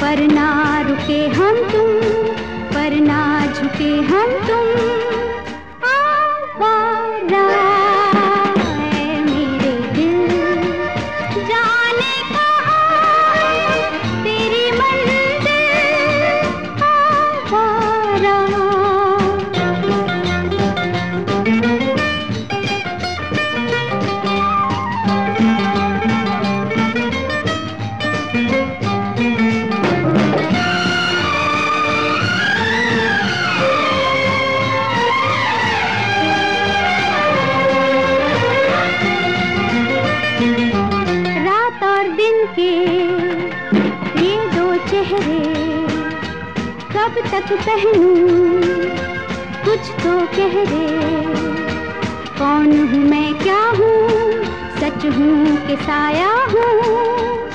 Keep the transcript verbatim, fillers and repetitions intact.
पर ना रुके हम तुम, पर ना झुके हम तुम। आवारा है मेरे दिल, जाने कहाँ तेरी मंजिल। आवारा के ये दो चेहरे कब तक पहनूं, कुछ तो कह दे। कौन हूँ मैं, क्या हूँ, सच हूँ कि साया हूँ।